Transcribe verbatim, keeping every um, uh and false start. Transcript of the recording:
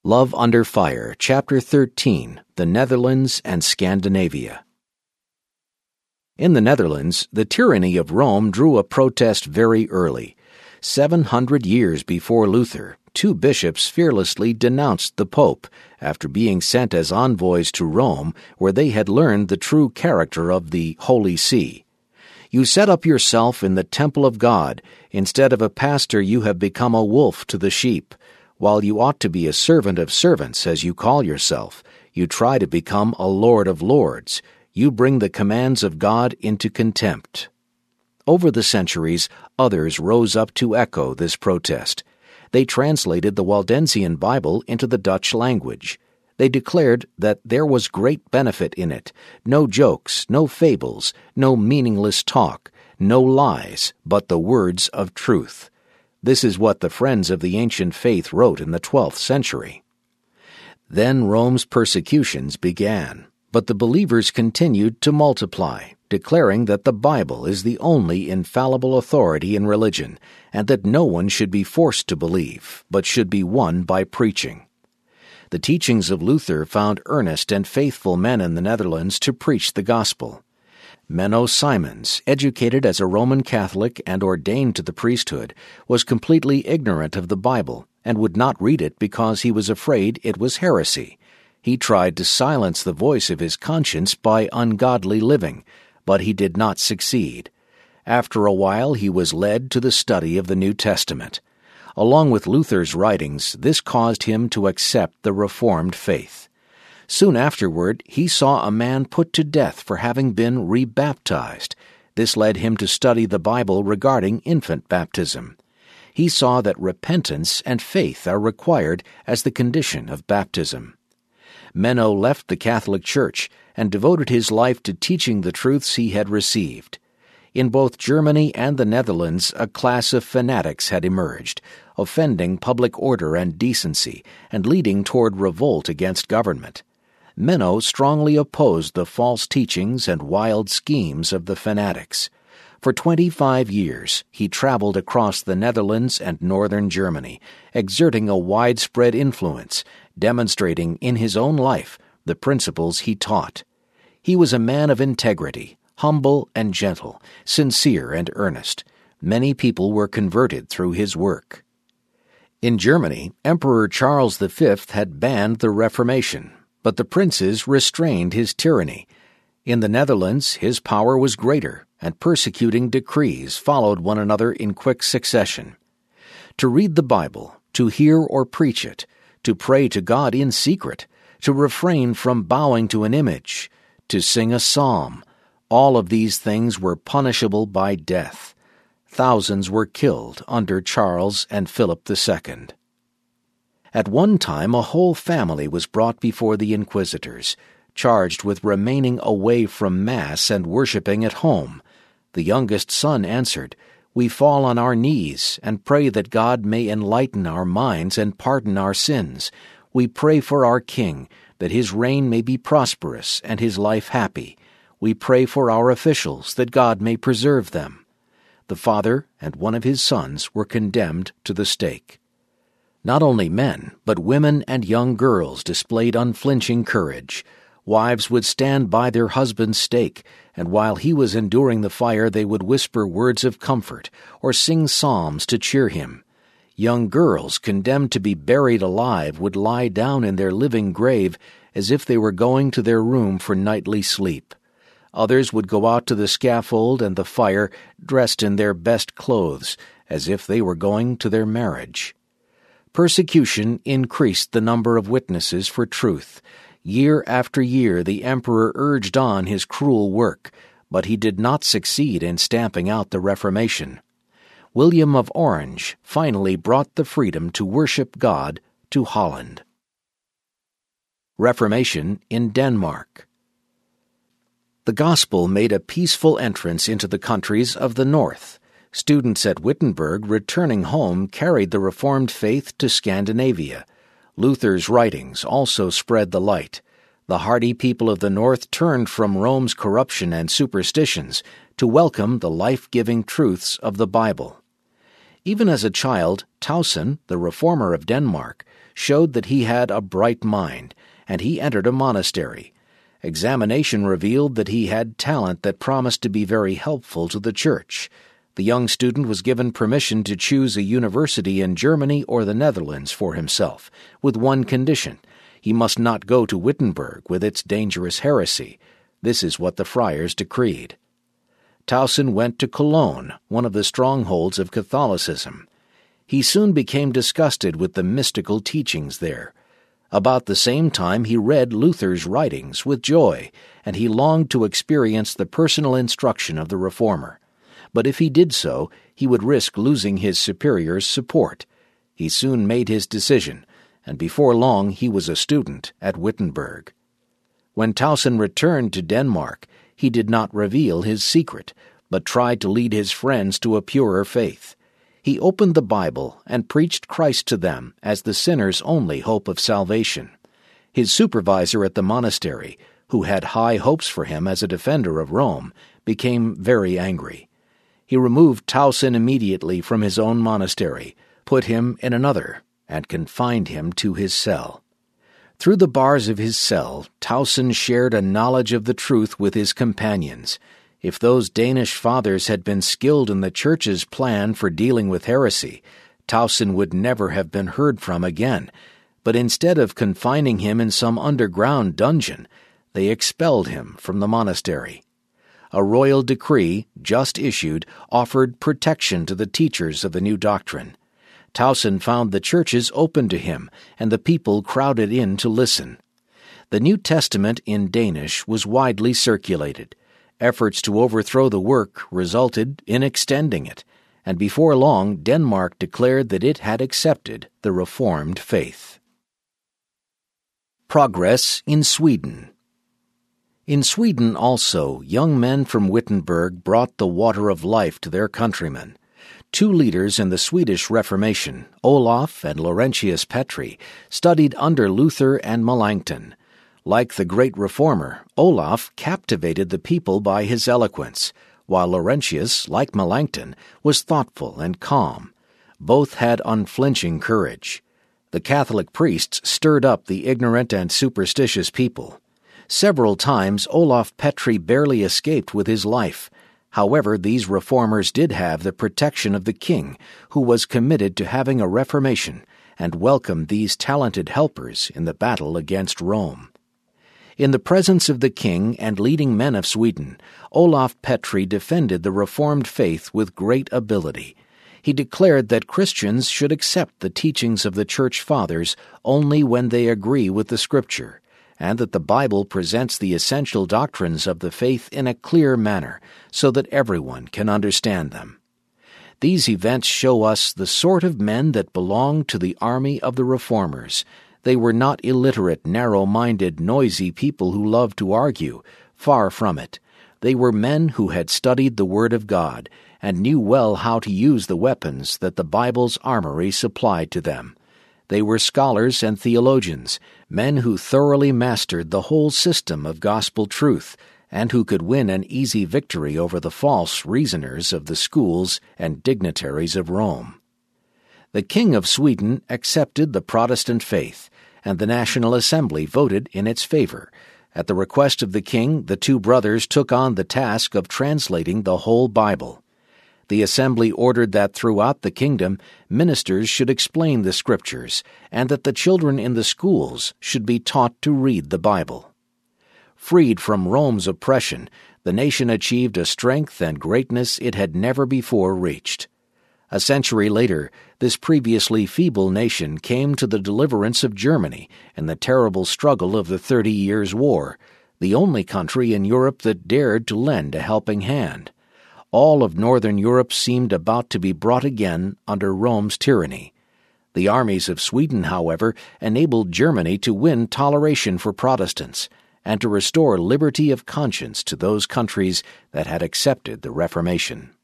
Love Under Fire, Chapter thirteen, The Netherlands and Scandinavia. In the Netherlands, the tyranny of Rome drew a protest very early. Seven hundred years before Luther, two bishops fearlessly denounced the Pope after being sent as envoys to Rome, where they had learned the true character of the Holy See. You set up yourself in the temple of God. Instead of a pastor, you have become a wolf to the sheep. While you ought to be a servant of servants, as you call yourself, you try to become a lord of lords. You bring the commands of God into contempt. Over the centuries, others rose up to echo this protest. They translated the Waldensian Bible into the Dutch language. They declared that there was great benefit in it, no jokes, no fables, no meaningless talk, no lies, but the words of truth. This is what the Friends of the Ancient Faith wrote in the twelfth century. Then Rome's persecutions began, but the believers continued to multiply, declaring that the Bible is the only infallible authority in religion, and that no one should be forced to believe, but should be won by preaching. The teachings of Luther found earnest and faithful men in the Netherlands to preach the gospel. Menno Simons, educated as a Roman Catholic and ordained to the priesthood, was completely ignorant of the Bible and would not read it because he was afraid it was heresy. He tried to silence the voice of his conscience by ungodly living, but he did not succeed. After a while he was led to the study of the New Testament. Along with Luther's writings, this caused him to accept the Reformed faith. Soon afterward, he saw a man put to death for having been rebaptized. This led him to study the Bible regarding infant baptism. He saw that repentance and faith are required as the condition of baptism. Menno left the Catholic Church and devoted his life to teaching the truths he had received. In both Germany and the Netherlands, a class of fanatics had emerged, offending public order and decency and leading toward revolt against government. Menno strongly opposed the false teachings and wild schemes of the fanatics. For twenty-five years, he traveled across the Netherlands and northern Germany, exerting a widespread influence, demonstrating in his own life the principles he taught. He was a man of integrity, humble and gentle, sincere and earnest. Many people were converted through his work. In Germany, Emperor Charles the Fifth had banned the Reformation, but the princes restrained his tyranny. In the Netherlands, his power was greater, and persecuting decrees followed one another in quick succession. To read the Bible, to hear or preach it, to pray to God in secret, to refrain from bowing to an image, to sing a psalm, all of these things were punishable by death. Thousands were killed under Charles and Philip the Second. At one time, a whole family was brought before the inquisitors, charged with remaining away from Mass and worshiping at home. The youngest son answered, "We fall on our knees and pray that God may enlighten our minds and pardon our sins. We pray for our king, that his reign may be prosperous and his life happy. We pray for our officials, that God may preserve them." The father and one of his sons were condemned to the stake. Not only men, but women and young girls displayed unflinching courage. Wives would stand by their husband's stake, and while he was enduring the fire they would whisper words of comfort or sing psalms to cheer him. Young girls condemned to be buried alive would lie down in their living grave as if they were going to their room for nightly sleep. Others would go out to the scaffold and the fire dressed in their best clothes, as if they were going to their marriage. Persecution increased the number of witnesses for truth. Year after year the emperor urged on his cruel work, but he did not succeed in stamping out the Reformation. William of Orange finally brought the freedom to worship God to Holland. Reformation in Denmark. The gospel made a peaceful entrance into the countries of the north. Students at Wittenberg returning home carried the Reformed faith to Scandinavia. Luther's writings also spread the light. The hardy people of the north turned from Rome's corruption and superstitions to welcome the life-giving truths of the Bible. Even as a child, Tausen, the reformer of Denmark, showed that he had a bright mind, and he entered a monastery. Examination revealed that he had talent that promised to be very helpful to the church. The young student was given permission to choose a university in Germany or the Netherlands for himself, with one condition: he must not go to Wittenberg with its dangerous heresy. This is what the friars decreed. Tausen went to Cologne, one of the strongholds of Catholicism. He soon became disgusted with the mystical teachings there. About the same time he read Luther's writings with joy, and he longed to experience the personal instruction of the Reformer. But if he did so, he would risk losing his superior's support. He soon made his decision, and before long he was a student at Wittenberg. When Tausen returned to Denmark, he did not reveal his secret, but tried to lead his friends to a purer faith. He opened the Bible and preached Christ to them as the sinner's only hope of salvation. His supervisor at the monastery, who had high hopes for him as a defender of Rome, became very angry. He removed Tausen immediately from his own monastery, put him in another, and confined him to his cell. Through the bars of his cell, Tausen shared a knowledge of the truth with his companions. If those Danish fathers had been skilled in the Church's plan for dealing with heresy, Tausen would never have been heard from again. But instead of confining him in some underground dungeon, they expelled him from the monastery. A royal decree, just issued, offered protection to the teachers of the new doctrine. Tausen found the churches open to him, and the people crowded in to listen. The New Testament in Danish was widely circulated. Efforts to overthrow the work resulted in extending it, and before long Denmark declared that it had accepted the Reformed faith. Progress in Sweden. In Sweden also, young men from Wittenberg brought the water of life to their countrymen. Two leaders in the Swedish Reformation, Olaf and Laurentius Petri, studied under Luther and Melanchthon. Like the great reformer, Olaf captivated the people by his eloquence, while Laurentius, like Melanchthon, was thoughtful and calm. Both had unflinching courage. The Catholic priests stirred up the ignorant and superstitious people. Several times Olaf Petri barely escaped with his life. However, these reformers did have the protection of the king, who was committed to having a reformation, and welcomed these talented helpers in the battle against Rome. In the presence of the king and leading men of Sweden, Olaf Petri defended the Reformed faith with great ability. He declared that Christians should accept the teachings of the Church Fathers only when they agree with the Scripture, and that the Bible presents the essential doctrines of the faith in a clear manner, so that everyone can understand them. These events show us the sort of men that belonged to the army of the Reformers. They were not illiterate, narrow-minded, noisy people who loved to argue. Far from it. They were men who had studied the Word of God, and knew well how to use the weapons that the Bible's armory supplied to them. They were scholars and theologians, men who thoroughly mastered the whole system of gospel truth, and who could win an easy victory over the false reasoners of the schools and dignitaries of Rome. The King of Sweden accepted the Protestant faith, and the National Assembly voted in its favor. At the request of the king, the two brothers took on the task of translating the whole Bible. The assembly ordered that throughout the kingdom, ministers should explain the Scriptures, and that the children in the schools should be taught to read the Bible. Freed from Rome's oppression, the nation achieved a strength and greatness it had never before reached. A century later, this previously feeble nation came to the deliverance of Germany in the terrible struggle of the Thirty Years' War, the only country in Europe that dared to lend a helping hand. All of northern Europe seemed about to be brought again under Rome's tyranny. The armies of Sweden, however, enabled Germany to win toleration for Protestants and to restore liberty of conscience to those countries that had accepted the Reformation.